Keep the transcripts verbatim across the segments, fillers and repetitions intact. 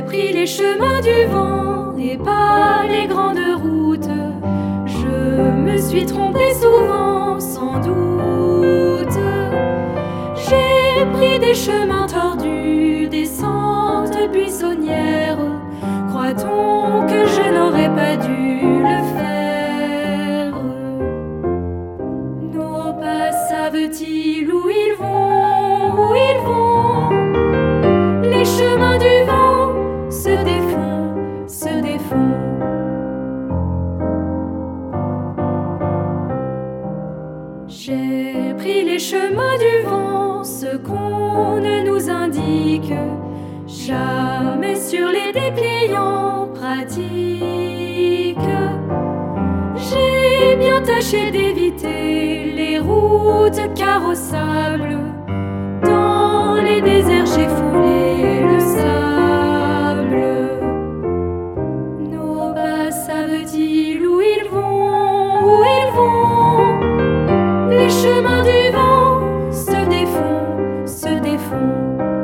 pris les chemins du vent et pas les grandes routes. Je me suis trompée souvent, sans doute. J'ai pris des chemins tordus, des sentes buissonnières. Croit-on que je n'aurais pas dû le faire? Nos pas savent-ils où ils vont, où ils vont? Les chemins du vent se défont, se défont. J'ai pris les chemins du vent, ce qu'on ne nous indique jamais sur les dépliants pratiques. J'ai bien tâché d'éviter les routes carrossables. Dans les déserts j'ai foulé le sable. Nos pas savent-ils où ils vont, où ils vont? Les chemins du vent se défont, se défont.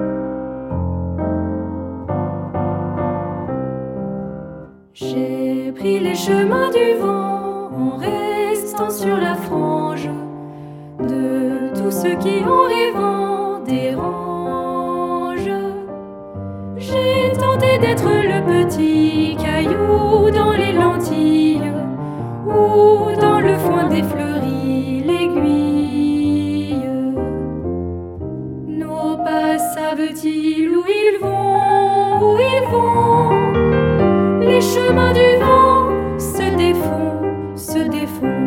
J'ai pris les chemins du vent en restant sur la frange de tous ceux qui en rêvant dérangent. J'ai tenté d'être le petit caillou dans les lentilles ou dans le foin défleuri l'aiguille. Nos pas savent-ils où ils vont, où ils vont? Les chemins du vent se défont, se défont.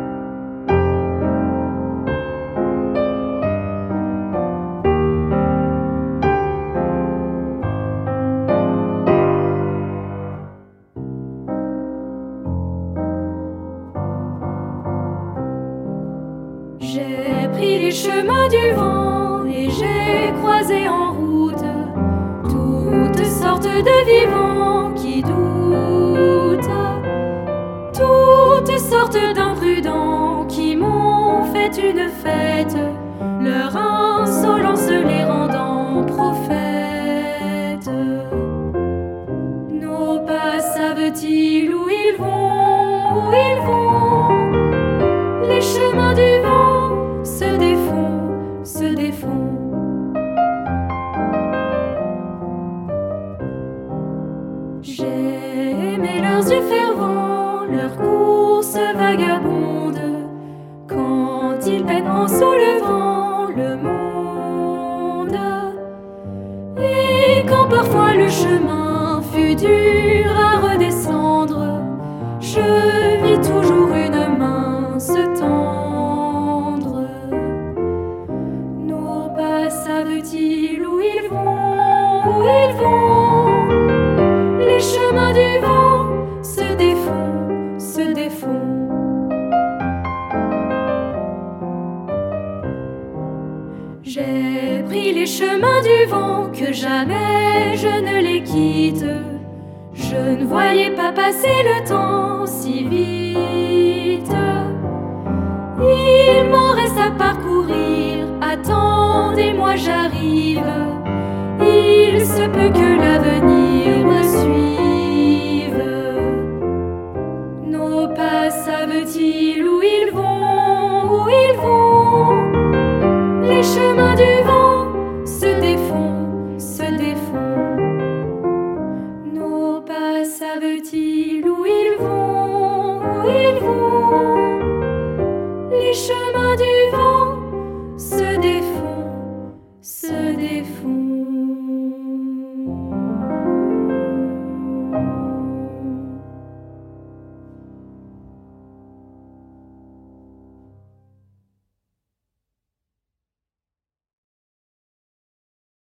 J'ai pris les chemins du vent et j'ai croisé en route toutes sortes de vivants qui doutent, toutes sortes d'imprudents qui m'ont fait une fête, leur insolence les rendant prophètes. Nos pas savent-ils où ils vont, où ils vont? Les chemins du vent se défont, se défont. J'ai aimé leurs yeux fervents, leur course vagabonde, quand ils peinent en soulevant le monde. Et quand parfois le chemin fut dur à redescendre, je vis toujours une main se tendre. Nos pas savent-ils où ils vont, où ils vont? Les chemins du vent se défont, se défont. J'ai pris les chemins du vent, que jamais je ne les quitte. Je ne voyais pas passer le temps si vite. Il m'en reste à parcourir, attendez-moi j'arrive. Il se peut